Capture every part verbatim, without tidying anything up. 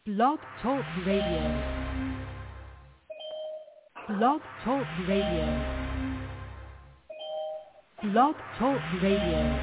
Blog Talk Radio. Blog Talk Radio. Blog Talk Radio.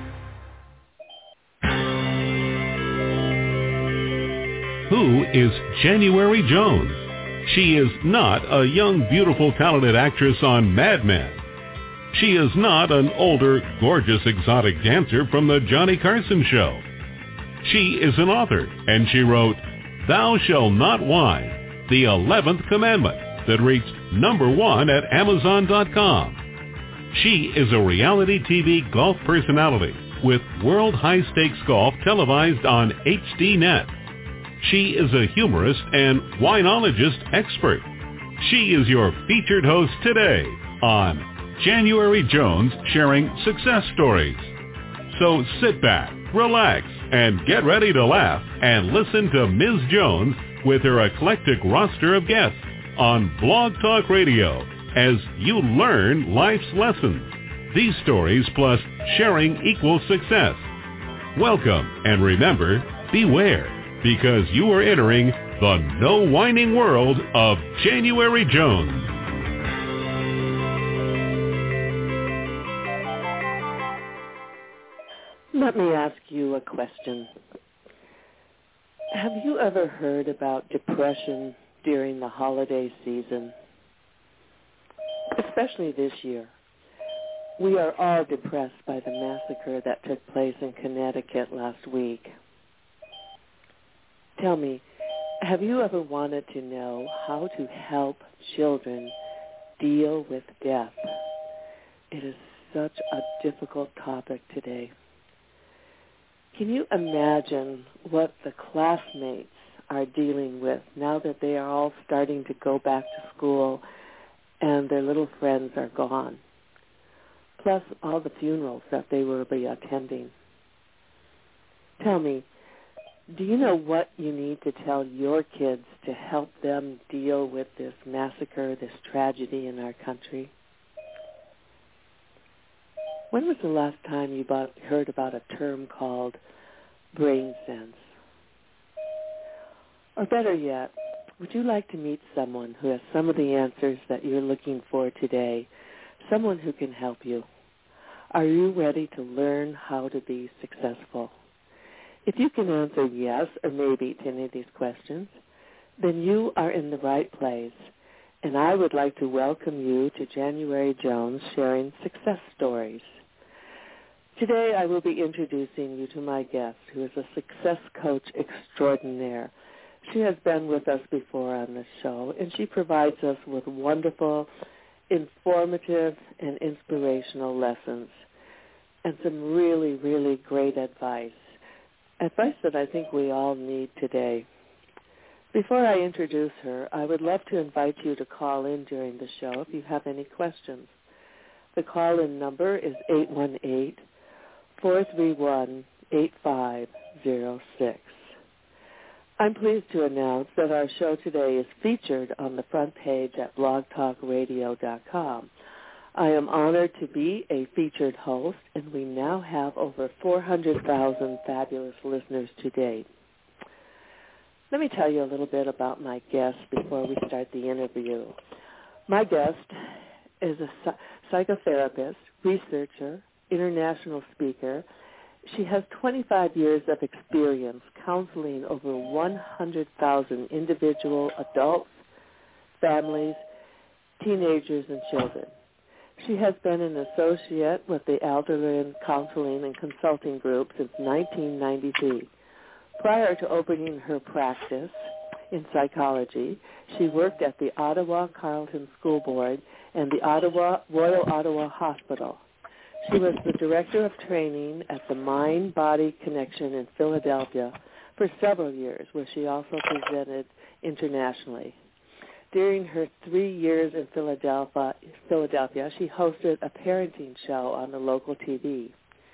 Who is January Jones? She is not a young, beautiful, talented actress on Mad Men. She is not an older, gorgeous, exotic dancer from the Johnny Carson Show. She is an author, and she wrote Thou Shalt Not Whine, the eleventh Commandment, that reached number one at Amazon dot com. She is a reality T V golf personality with World High Stakes Golf televised on H D net. She is a humorist and winologist expert. She is your featured host today on January Jones Sharing Success Stories. So sit back, relax, and get ready to laugh and listen to Miz Jones with her eclectic roster of guests on Blog Talk Radio as you learn life's lessons. These stories plus sharing equals success. Welcome, and remember, beware, because you are entering the no whining world of January Jones. Let me ask you a question. Have you ever heard about depression during the holiday season? Especially this year. We are all depressed by the massacre that took place in Connecticut last week. Tell me, have you ever wanted to know how to help children deal with death? It is such a difficult topic today. Can you imagine what the classmates are dealing with now that they are all starting to go back to school and their little friends are gone? Plus all the funerals that they will be attending. Tell me, do you know what you need to tell your kids to help them deal with this massacre, this tragedy in our country? When was the last time you about, heard about a term called brain sense? Or better yet, would you like to meet someone who has some of the answers that you're looking for today, someone who can help you? Are you ready to learn how to be successful? If you can answer yes or maybe to any of these questions, then you are in the right place, and I would like to welcome you to January Jones Sharing Success Stories. Today I will be introducing you to my guest, who is a success coach extraordinaire. She has been with us before on this show, and she provides us with wonderful, informative, and inspirational lessons, and some really, really great advice. Advice that I think we all need today. Before I introduce her, I would love to invite you to call in during the show if you have any questions. The call-in number is eight one eight, four three one, eight five zero six. I'm pleased to announce that our show today is featured on the front page at blog talk radio dot com. I am honored to be a featured host, and we now have over four hundred thousand fabulous listeners to date. Let me tell you a little bit about my guest before we start the interview. My guest is a psychotherapist, researcher, international speaker. She has twenty-five years of experience counseling over one hundred thousand individual adults, families, teenagers, and children. She has been an associate with the Alderlin Counseling and Consulting Group since nineteen ninety-three. Prior to opening her practice in psychology, she worked at the Ottawa Carleton School Board and the Ottawa Royal Ottawa Hospital. She was the director of training at the Mind-Body Connection in Philadelphia for several years, where she also presented internationally. During her three years in Philadelphia, Philadelphia, she hosted a parenting show on the local T V.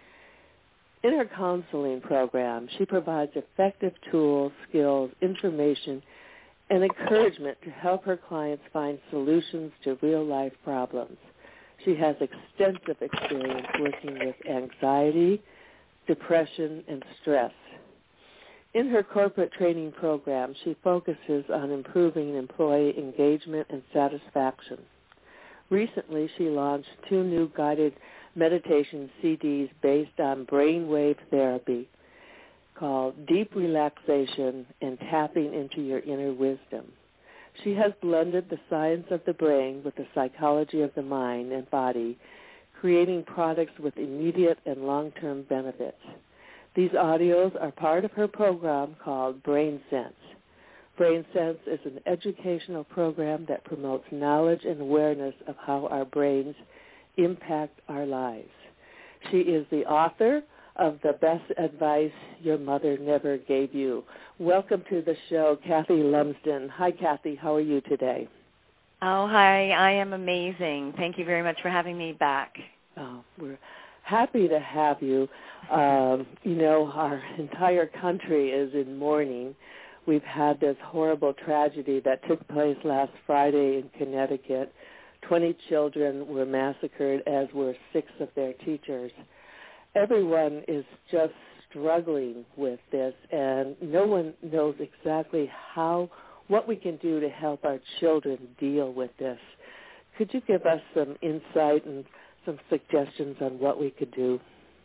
In her counseling program, she provides effective tools, skills, information, and encouragement to help her clients find solutions to real-life problems. She has extensive experience working with anxiety, depression, and stress. In her corporate training program, she focuses on improving employee engagement and satisfaction. Recently, she launched two new guided meditation C Ds based on brainwave therapy called Deep Relaxation and Tapping into Your Inner Wisdom. She has blended the science of the brain with the psychology of the mind and body, creating products with immediate and long-term benefits. These audios are part of her program called Brain Sense. Brain Sense is an educational program that promotes knowledge and awareness of how our brains impact our lives. She is the author of The Best Advice Your Mother Never Gave You. Welcome to the show, Kathy Lumsden. Hi, Kathy. How are you today? Oh, hi. I am amazing. Thank you very much for having me back. Oh, we're happy to have you. Um, you know, our entire country is in mourning. We've had this horrible tragedy that took place last Friday in Connecticut. Twenty children were massacred, as were six of their teachers. Everyone is just struggling with this, and no one knows exactly how, what we can do to help our children deal with this. Could you give us some insight and some suggestions on what we could do?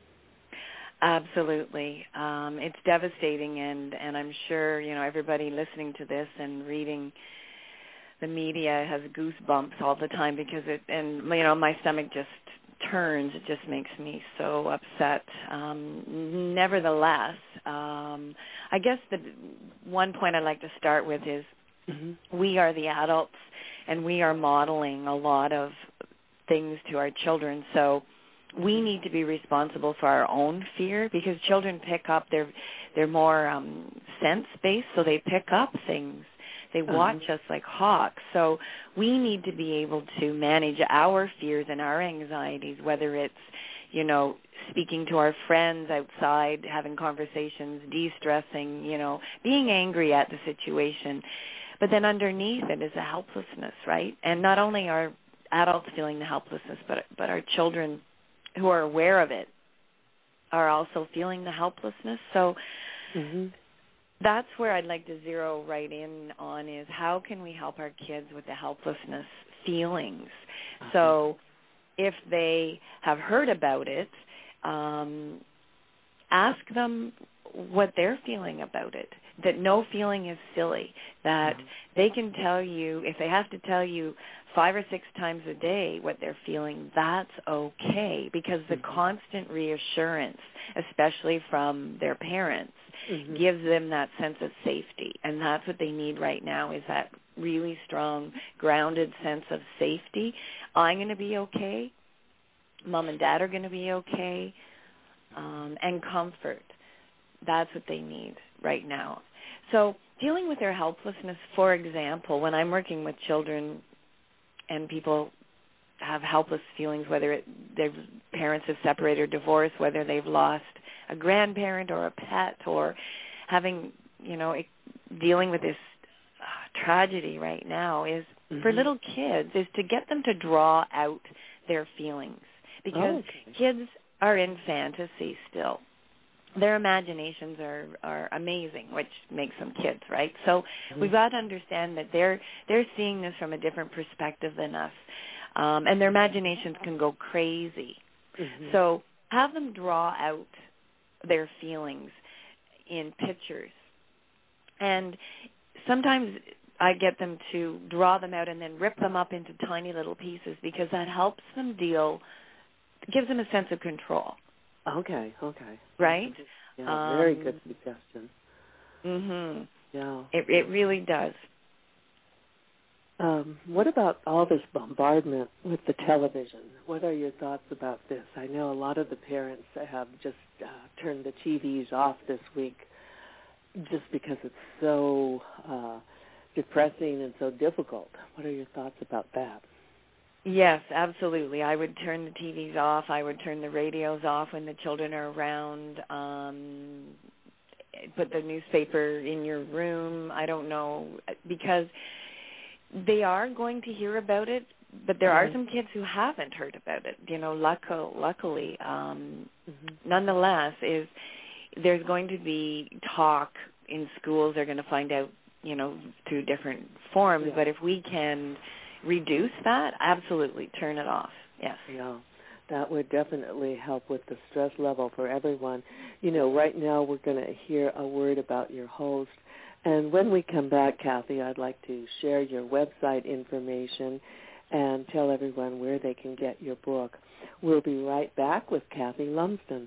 Absolutely. Um, it's devastating, and, and I'm sure, you know, everybody listening to this and reading the media has goosebumps all the time because it, and, you know, my stomach just turns. It just makes me so upset. Um, nevertheless, um, I guess the one point I'd like to start with is mm-hmm. we are the adults, and we are modeling a lot of things to our children. So we need to be responsible for our own fear because children pick up, they're, they're more um, sense-based, so they pick up things. They watch uh-huh. us like hawks. So we need to be able to manage our fears and our anxieties, whether it's, you know, speaking to our friends outside, having conversations, de-stressing, you know, being angry at the situation. But then underneath it is a helplessness, right? And not only are adults feeling the helplessness, but but our children who are aware of it are also feeling the helplessness. So mm-hmm. that's where I'd like to zero right in on is how can we help our kids with the helplessness feelings? Uh-huh. So if they have heard about it, um, ask them what they're feeling about it, that no feeling is silly, that uh-huh. they can tell you, if they have to tell you five or six times a day what they're feeling, that's okay, because the mm-hmm. constant reassurance, especially from their parents, mm-hmm. gives them that sense of safety. And that's what they need right now is that really strong, grounded sense of safety. I'm going to be okay. Mom and Dad are going to be okay. Um, and comfort. That's what they need right now. So dealing with their helplessness, for example, when I'm working with children and people have helpless feelings, whether it, their parents have separated or divorced, whether they've lost a grandparent or a pet or having, you know, it, dealing with this uh, tragedy right now is mm-hmm. for little kids is to get them to draw out their feelings because oh, okay. kids are in fantasy still. Their imaginations are, are amazing, which makes them kids, right? So mm-hmm. we've got to understand that they're they're seeing this from a different perspective than us, um, and their imaginations can go crazy. Mm-hmm. So have them draw out their feelings in pictures, and sometimes I get them to draw them out and then rip them up into tiny little pieces because that helps them deal, gives them a sense of control. Okay, okay. Right? Yeah, very um, good suggestion. Mhm. Yeah. It it really does. Um, what about all this bombardment with the television? What are your thoughts about this? I know a lot of the parents have just uh, turned the T Vs off this week just because it's so uh, depressing and so difficult. What are your thoughts about that? Yes, absolutely. I would turn the T Vs off. I would turn the radios off when the children are around. Um, put the newspaper in your room. I don't know, because they are going to hear about it, but there mm-hmm. are some kids who haven't heard about it. You know, luckily, luckily um, mm-hmm. nonetheless, is there's going to be talk in schools are going to find out, you know, through different forms. Yeah. But if we can reduce that, absolutely turn it off. Yes. Yeah. That would definitely help with the stress level for everyone. You know, right now we're going to hear a word about your host. And when we come back, Kathy, I'd like to share your website information and tell everyone where they can get your book. We'll be right back with Kathy Lumsden.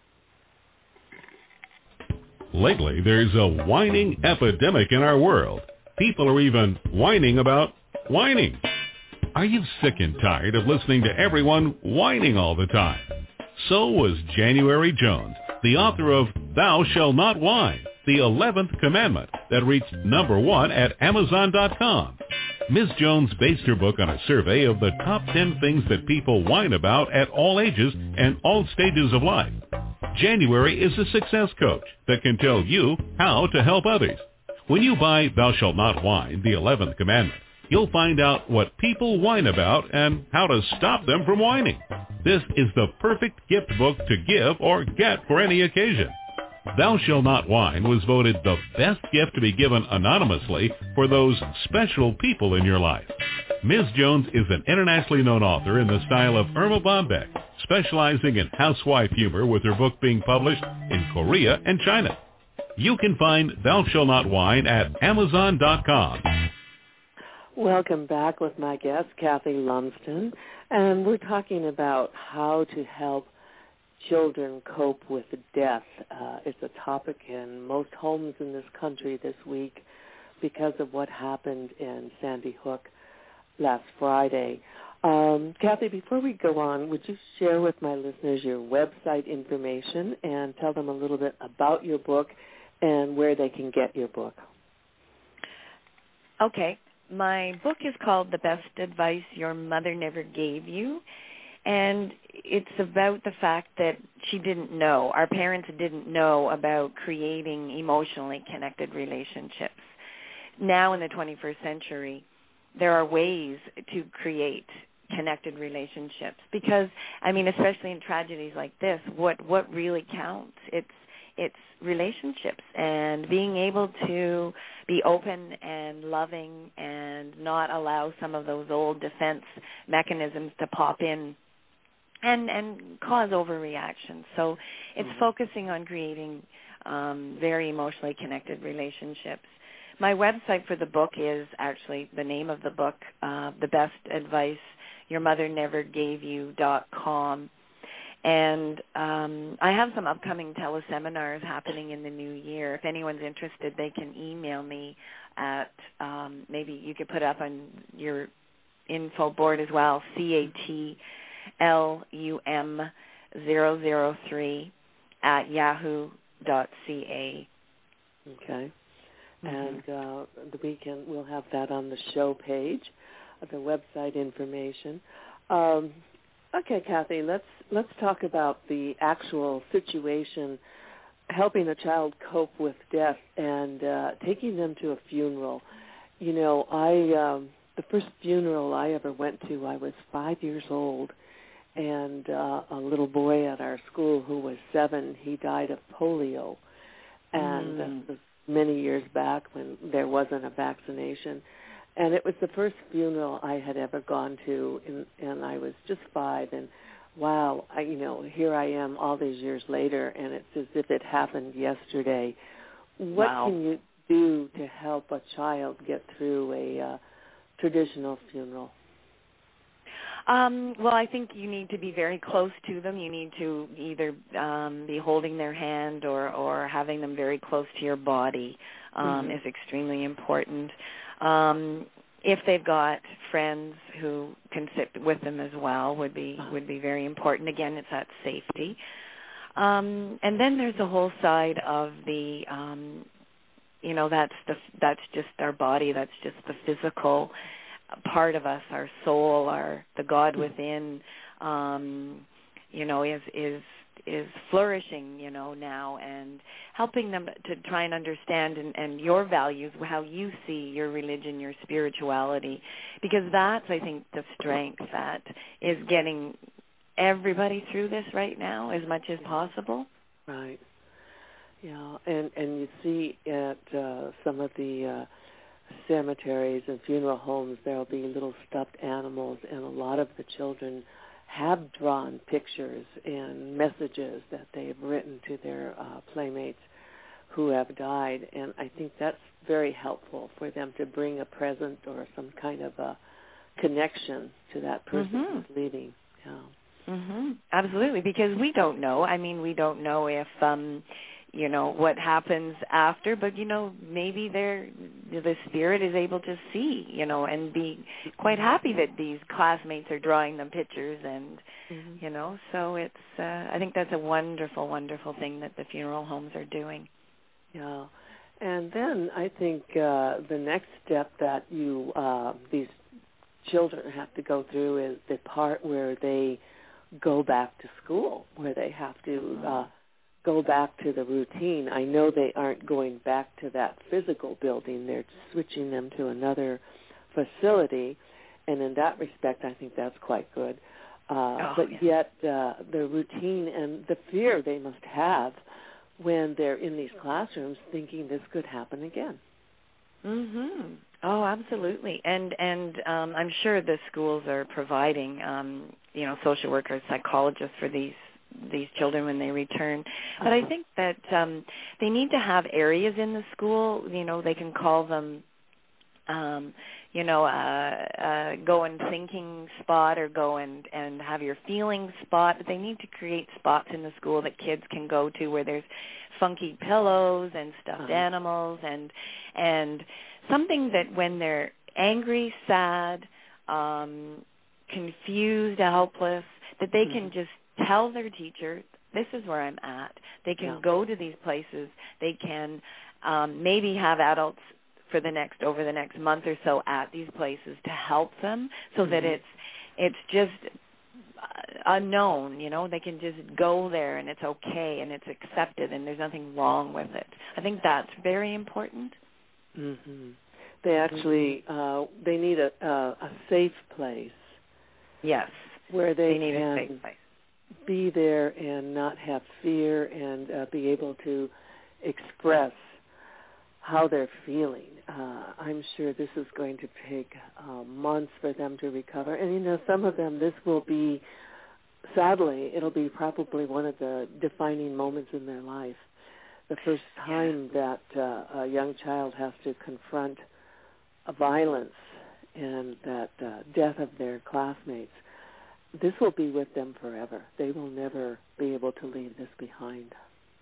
Lately, there's a whining epidemic in our world. People are even whining about whining. Are you sick and tired of listening to everyone whining all the time? So was January Jones, the author of Thou Shalt Not Whine, the eleventh Commandment, that reached number one at Amazon dot com. Miz Jones based her book on a survey of the top ten things that people whine about at all ages and all stages of life. January is a success coach that can tell you how to help others. When you buy Thou Shalt Not Whine, the eleventh Commandment, you'll find out what people whine about and how to stop them from whining. This is the perfect gift book to give or get for any occasion. Thou Shalt Not Whine was voted the best gift to be given anonymously for those special people in your life. Miz Jones is an internationally known author in the style of Irma Bombeck, specializing in housewife humor, with her book being published in Korea and China. You can find Thou Shalt Not Whine at Amazon dot com. Welcome back with my guest, Kathy Lumsden, and we're talking about how to help children cope with death. Uh, it's a topic in most homes in this country this week because of what happened in Sandy Hook last Friday. Um, Kathy, before we go on, would you share with my listeners your website information and tell them a little bit about your book and where they can get your book? Okay. My book is called The Best Advice Your Mother Never Gave You, and it's about the fact that she didn't know, our parents didn't know about creating emotionally connected relationships. Now in the twenty-first century, there are ways to create connected relationships because, I mean, especially in tragedies like this, what, what really counts? It's It's relationships and being able to be open and loving and not allow some of those old defense mechanisms to pop in and, and cause overreactions. So it's mm-hmm. focusing on creating um, very emotionally connected relationships. My website for the book is actually the name of the book, uh, The Best Advice Your Mother Never Gave You dot com. And um, I have some upcoming teleseminars happening in the new year. If anyone's interested, they can email me at, um, maybe you could put up on your info board as well, C A T L U M zero zero three at yahoo dot c a. Okay. Mm-hmm. And uh, the weekend we'll have that on the show page, uh, the website information. Um, okay, Kathy, let's let's talk about the actual situation, helping a child cope with death and uh, taking them to a funeral. You know, I um, the first funeral I ever went to, I was five years old, and uh, a little boy at our school who was seven, he died of polio, and mm. this was many years back when there wasn't a vaccination. And it was the first funeral I had ever gone to, and, and I was just five. And wow, I, you know, here I am all these years later, and it's as if it happened yesterday. What wow. can you do to help a child get through a uh, traditional funeral? Um, well, I think you need to be very close to them. You need to either um, be holding their hand or, or having them very close to your body um, mm-hmm. is extremely important. Um, if they've got friends who can sit with them as well, would be would be very important. Again, it's that safety. Um, and then there's the whole side of the, um, you know, that's the that's just our body. That's just the physical part of us, our soul, our the God within. Um, you know, is is is flourishing, you know, now, and helping them to try and understand and, and your values, how you see your religion, your spirituality, because that's, I think, the strength that is getting everybody through this right now as much as possible. Right. Yeah, and, and you see at uh, some of the uh, cemeteries and funeral homes, there'll be little stuffed animals, and a lot of the children have drawn pictures and messages that they've written to their uh, playmates who have died, and I think that's very helpful for them to bring a present or some kind of a connection to that person mm-hmm. who's leaving. Yeah. Mm-hmm. Absolutely, because we don't know. I mean, we don't know if, um, you know, what happens after, but, you know, maybe they're, the spirit is able to see, you know, and be quite happy that these classmates are drawing them pictures and, mm-hmm. you know, so it's, uh, I think that's a wonderful, wonderful thing that the funeral homes are doing. Yeah. And then I think uh, the next step that you, uh, these children have to go through is the part where they go back to school, where they have to uh, go back to the routine. I know they aren't going back to that physical building. They're switching them to another facility, and in that respect, I think that's quite good. Uh, oh, but yeah. yet uh, the routine and the fear they must have when they're in these classrooms thinking this could happen again. Mhm. Oh, absolutely. And and um, I'm sure the schools are providing, um, you know, social workers, psychologists for these these children when they return. But I think that um, they need to have areas in the school. You know, they can call them, um, you know, uh, uh, go and thinking spot or go and, and have your feelings spot. But they need to create spots in the school that kids can go to where there's funky pillows and stuffed uh-huh. animals and and something that when they're angry, sad, um, confused, helpless, that they mm-hmm. can just tell their teacher, this is where I'm at. They can yeah. go to these places. They can um, maybe have adults for the next over the next month or so at these places to help them, so mm-hmm. that it's it's just unknown. You know, they can just go there and it's okay and it's accepted and there's nothing wrong with it. I think that's very important. Mm-hmm. They actually uh, they need a, a a safe place. Yes, where they, they need can a safe place. Be there and not have fear and uh, be able to express how they're feeling. Uh, I'm sure this is going to take uh, months for them to recover. And, you know, some of them, this will be, sadly, it'll be probably one of the defining moments in their life. The first time yeah. that uh, a young child has to confront a violence and that uh, death of their classmates. This will be with them forever. They will never be able to leave this behind.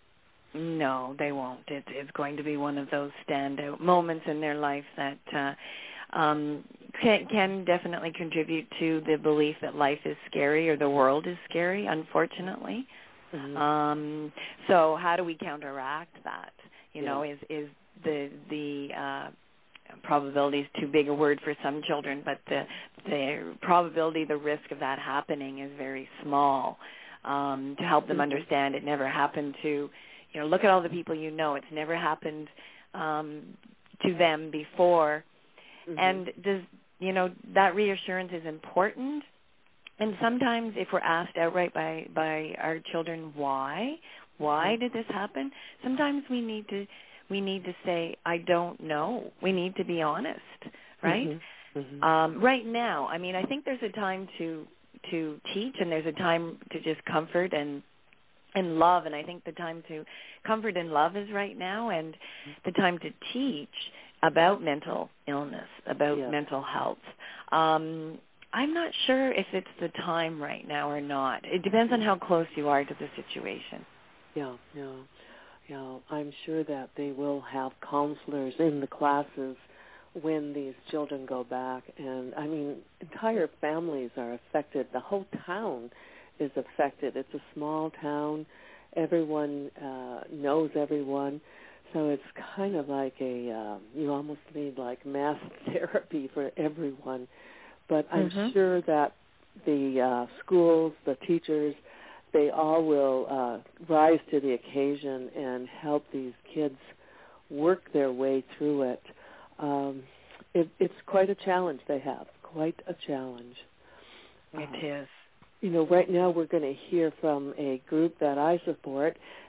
No, they won't. It, it's going to be one of those standout moments in their life that uh, um, can, can definitely contribute to the belief that life is scary or the world is scary, unfortunately. Mm-hmm. Um, so how do we counteract that? You yeah. know, is, is the the uh, probability is too big a word for some children, but the the probability, the risk of that happening is very small. Um, to help them understand it never happened to, you know, look at all the people you know. It's never happened um, to them before. Mm-hmm. And, does you know, that reassurance is important. And sometimes if we're asked outright by, by our children why, why did this happen, sometimes we need to we need to say, I don't know. We need to be honest, right? Mm-hmm. Mm-hmm. Um, right now, I mean, I think there's a time to to teach and there's a time to just comfort and and love, and I think the time to comfort and love is right now, and the time to teach about mental illness, about yeah. mental health. Um, I'm not sure if it's the time right now or not. It depends on how close you are to the situation. Yeah, yeah. Yeah, I'm sure that they will have counselors in the classes when these children go back. And, I mean, entire families are affected. The whole town is affected. It's a small town. Everyone uh, knows everyone. So it's kind of like a, uh, you almost need like mass therapy for everyone. But I'm mm-hmm. sure that the uh, schools, the teachers, they all will uh, rise to the occasion and help these kids work their way through it. Um, it it's quite a challenge they have, quite a challenge. It uh, is. You know, right now we're going to hear from a group that I support,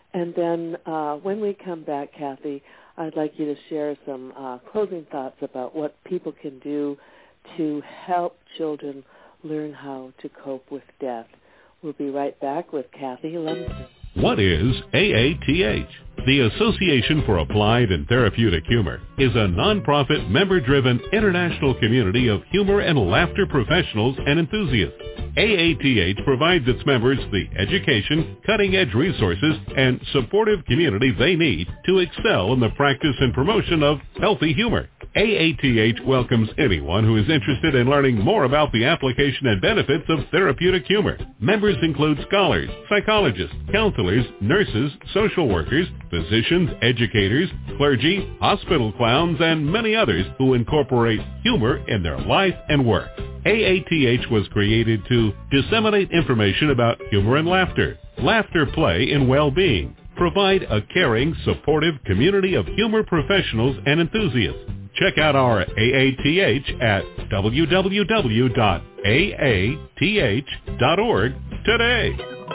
And then uh, when we come back, Kathy, I'd like you to share some uh, closing thoughts about what people can do to help children learn how to cope with death. We'll be right back with Kathy Lumsden. What is A A T H? The Association for Applied and Therapeutic Humor is a nonprofit, member-driven international community of humor and laughter professionals and enthusiasts. A A T H provides its members the education, cutting-edge resources, and supportive community they need to excel in the practice and promotion of healthy humor. A A T H welcomes anyone who is interested in learning more about the application and benefits of therapeutic humor. Members include scholars, psychologists, counselors, nurses, social workers, physicians, educators, clergy, hospital clowns, and many others who incorporate humor in their life and work. A A T H was created to disseminate information about humor and laughter, laughter play in well-being, provide a caring, supportive community of humor professionals and enthusiasts. Check out our A A T H at w w w dot a a t h dot org today.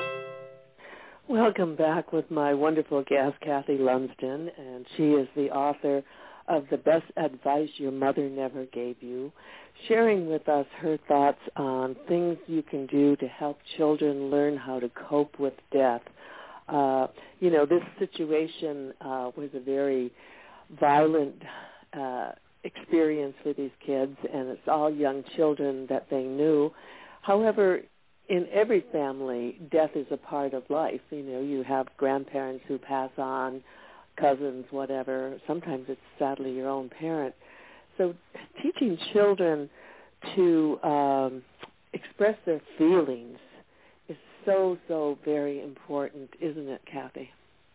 Welcome back with my wonderful guest, Kathy Lumsden, and she is the author of The Best Advice Your Mother Never Gave You, sharing with us her thoughts on things you can do to help children learn how to cope with death. Uh, you know, this situation uh, was a very violent uh, experience for these kids, and it's all young children that they knew. However, in every family, death is a part of life. You know, you have grandparents who pass on, cousins, whatever. Sometimes it's sadly your own parent. So teaching children to um, express their feelings is so, so very important, isn't it, Kathy?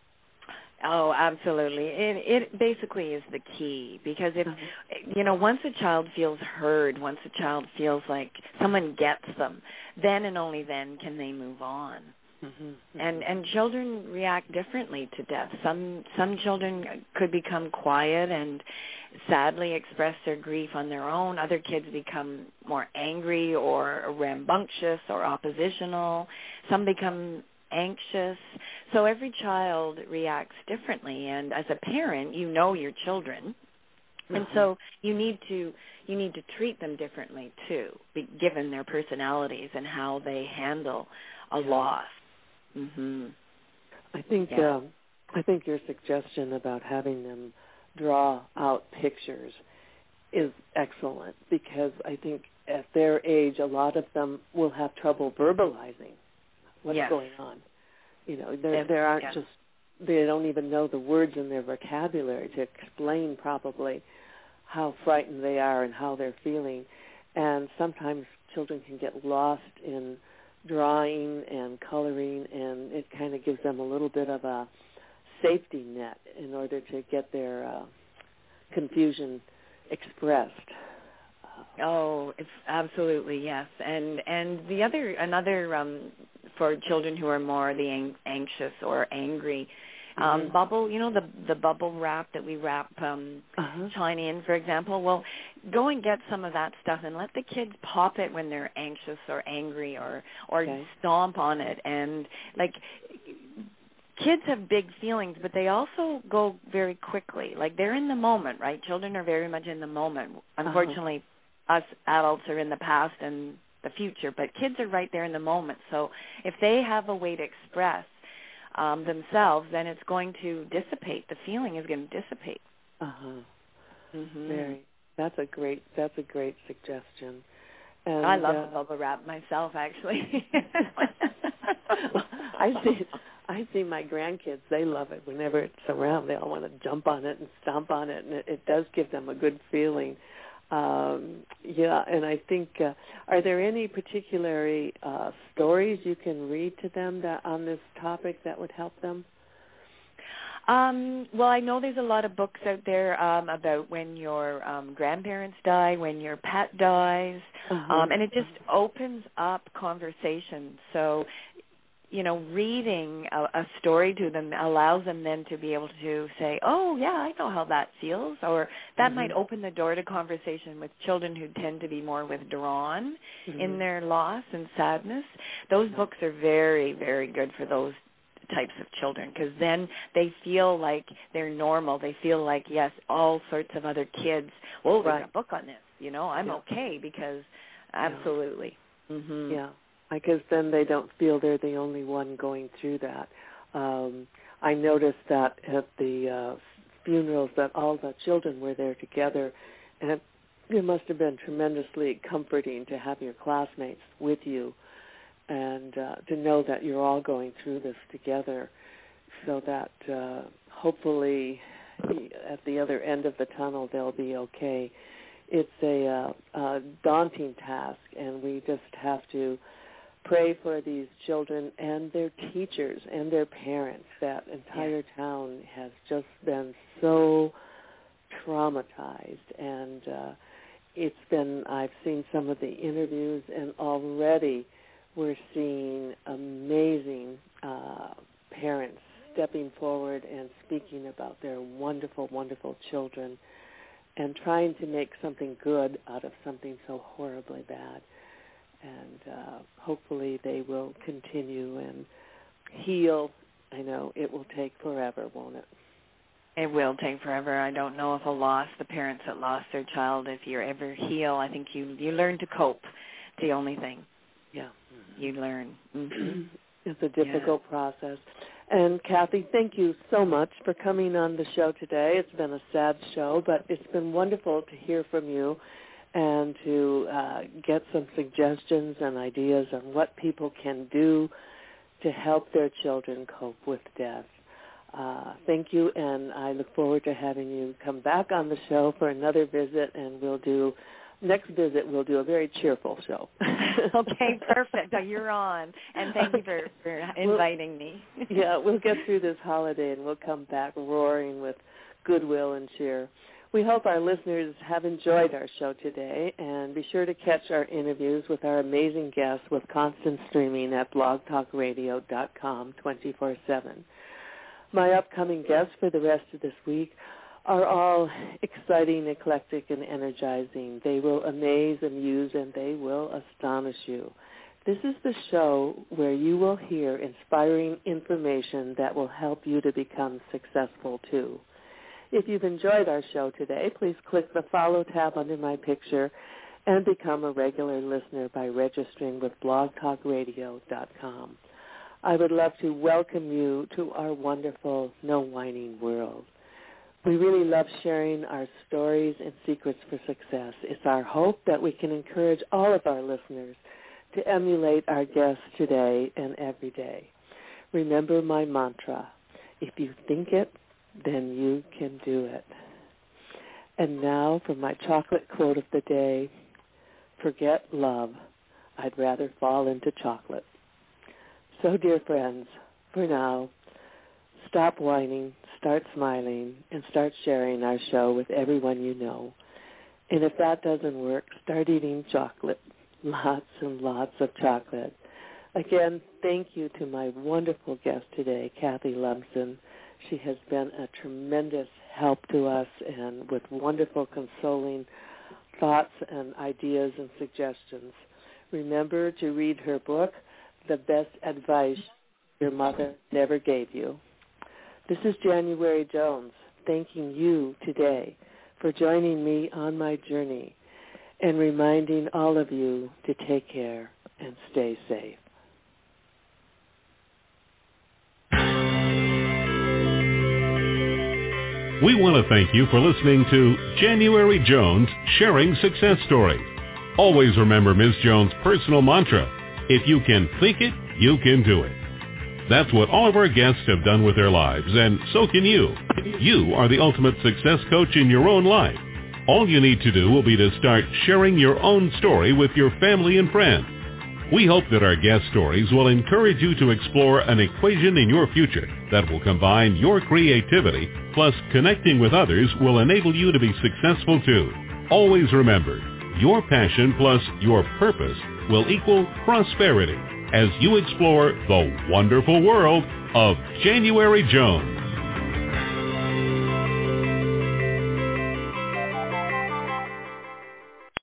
Oh, absolutely. It, it basically is the key because, if, you know, once a child feels heard, once a child feels like someone gets them, then and only then can they move on. Mm-hmm. And and children react differently to death. Some some children could become quiet and sadly express their grief on their own. Other kids become more angry or rambunctious or oppositional. Some become anxious. So every child reacts differently, and as a parent, you know your children, and mm-hmm. so you need to you need to treat them differently too, be, given their personalities and how they handle a yeah. loss. Mm-hmm. I think yeah. um, I think your suggestion about having them draw out pictures is excellent, because I think at their age, a lot of them will have trouble verbalizing what's yes. going on. You know, there there aren't yeah. just they don't even know the words in their vocabulary to explain probably how frightened they are and how they're feeling. And sometimes children can get lost in drawing and coloring, and it kind of gives them a little bit of a safety net in order to get their uh, confusion expressed. Oh, it's absolutely, yes. And and the other another um, for children who are more the ang- anxious or angry, um, mm-hmm. bubble. You know the the bubble wrap that we wrap um, uh-huh. China in, for example. Well, go and get some of that stuff and let the kids pop it when they're anxious or angry, or or okay. stomp on it. And like, kids have big feelings, but they also go very quickly. Like, they're in the moment, right? Children are very much in the moment. Unfortunately. Uh-huh. Us adults are in the past and the future, but kids are right there in the moment. So if they have a way to express um, themselves, then it's going to dissipate. The feeling is going to dissipate. Uh-huh. Mm-hmm. Very. That's a great. That's a great suggestion. And, I love uh, the bubble wrap myself, actually. I see. I see my grandkids. They love it. Whenever it's around, they all want to jump on it and stomp on it, and it, it does give them a good feeling. Um, yeah, and I think, uh, are there any particular uh, stories you can read to them that on this topic that would help them? Um, well, I know there's a lot of books out there um, about when your um, grandparents die, when your pet dies, uh-huh. um, and it just opens up conversation. So, you know, reading a, a story to them allows them then to be able to say, oh, yeah, I know how that feels, or that mm-hmm. might open the door to conversation with children who tend to be more withdrawn mm-hmm. in their loss and sadness. Those books are very, very good for those types of children, because then they feel like they're normal. They feel like, yes, all sorts of other kids, well, right. there's a book on this, you know, I'm yeah. okay, because absolutely. Yeah. Mm-hmm. yeah, because then they don't feel they're the only one going through that. Um, I noticed that at the uh, funerals that all the children were there together, and it, it must have been tremendously comforting to have your classmates with you and uh, to know that you're all going through this together, so that uh, hopefully at the other end of the tunnel they'll be okay. It's a, uh, a daunting task, and we just have to pray for these children and their teachers and their parents. That entire yeah. town has just been so traumatized, and uh, it's been, I've seen some of the interviews, and already we're seeing amazing uh, parents stepping forward and speaking about their wonderful, wonderful children and trying to make something good out of something so horribly bad. And uh, hopefully they will continue and heal. I know it will take forever, won't it? It will take forever. I don't know if a loss, the parents that lost their child, if you ever heal, I think you, you learn to cope. It's the only thing. Yeah. You learn. Mm-hmm. It's a difficult yeah. process. And Kathy, thank you so much for coming on the show today. It's been a sad show, but it's been wonderful to hear from you and to uh, get some suggestions and ideas on what people can do to help their children cope with death. Uh, thank you, and I look forward to having you come back on the show for another visit, and we'll do, next visit we'll do a very cheerful show. Okay, perfect. You're on, and thank you for, for inviting we'll, me. Yeah, we'll get through this holiday, and we'll come back roaring with goodwill and cheer. We hope our listeners have enjoyed our show today, and be sure to catch our interviews with our amazing guests with constant streaming at blog talk radio dot com twenty-four seven. My upcoming guests for the rest of this week are all exciting, eclectic, and energizing. They will amaze, amuse, and they will astonish you. This is the show where you will hear inspiring information that will help you to become successful too. If you've enjoyed our show today, please click the follow tab under my picture and become a regular listener by registering with blog talk radio dot com. I would love to welcome you to our wonderful No Whining world. We really love sharing our stories and secrets for success. It's our hope that we can encourage all of our listeners to emulate our guests today and every day. Remember my mantra, if you think it, then you can do it. And now for my chocolate quote of the day, forget love. I'd rather fall into chocolate. So, dear friends, for now, stop whining, start smiling, and start sharing our show with everyone you know. And if that doesn't work, start eating chocolate, lots and lots of chocolate. Again, thank you to my wonderful guest today, Kathy Lumsden. She has been a tremendous help to us and with wonderful, consoling thoughts and ideas and suggestions. Remember to read her book, The Best Advice Your Mother Never Gave You. This is January Jones, thanking you today for joining me on my journey and reminding all of you to take care and stay safe. We want to thank you for listening to January Jones Sharing Success Stories. Always remember Miz Jones' personal mantra, if you can think it, you can do it. That's what all of our guests have done with their lives, and so can you. You are the ultimate success coach in your own life. All you need to do will be to start sharing your own story with your family and friends. We hope that our guest stories will encourage you to explore an equation in your future that will combine your creativity plus connecting with others will enable you to be successful too. Always remember, your passion plus your purpose will equal prosperity as you explore the wonderful world of January Jones.